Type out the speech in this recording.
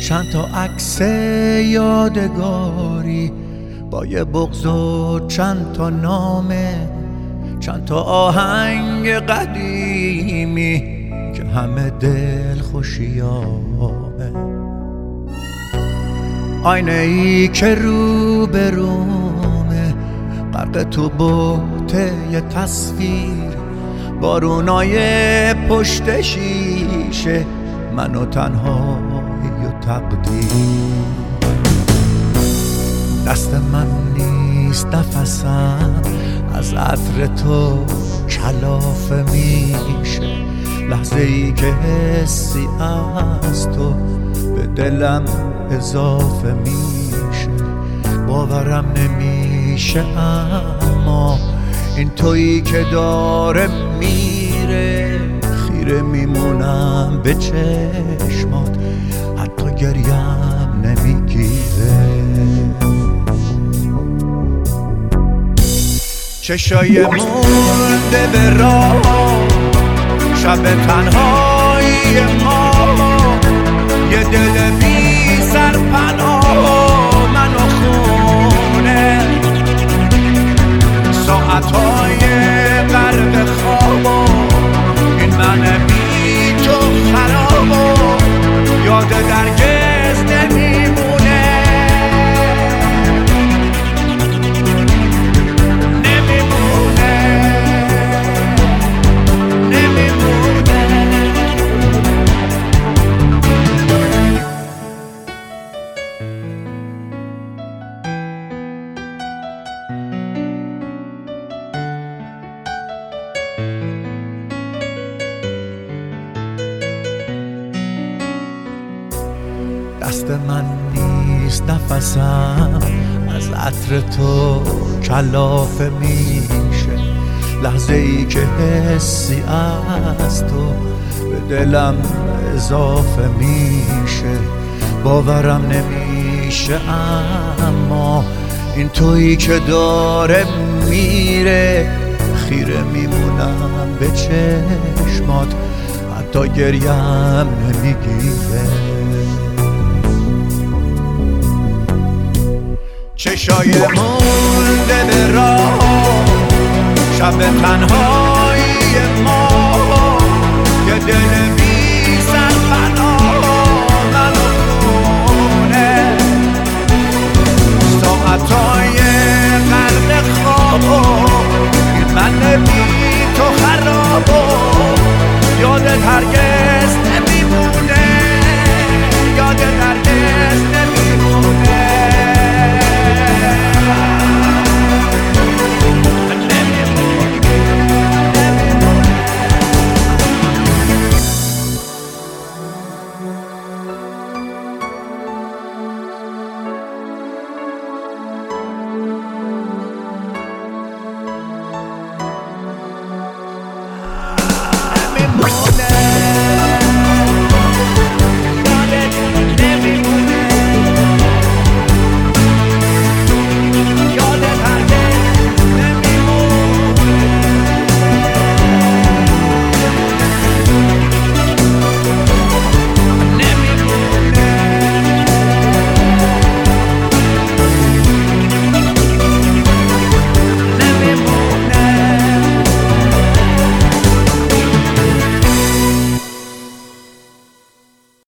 چند تا عکس یادگاری با یه بغض و چند تا نامه، چند تا آهنگ قدیمی که همه دل خوشیامه. آینه ای که رو به رومه، غرق تو بوته یه تصویر، بارونای پشت شیشه، من و تنهایی و تقدیر. دست من نیست نفسم، از عطر تو کلافه میشه، لحظه ای که حسی از تو به دلم اضافه میشه. باورم نمیشه اما این تویی که داره میره، خیره میمونم به چشمات، حتی گریم نمیگیره. چشای مونده به راه، شب تنهایی ما، یه دل بی سرپناه من و خونه، ساعتهای غرق خواب، این من بی تو خراب، یاد درگز نمیمونه. دست من نیست نفسم، از عطر تو کلافه میشه، لحظه ای که حسی از تو به دلم اضافه میشه. باورم نمیشه اما این تویی که داره میره، خیره میمونم به چشمات، حتی گریم نمیگیره. چشای مونده به راه، شب تنهایی ما، یه دل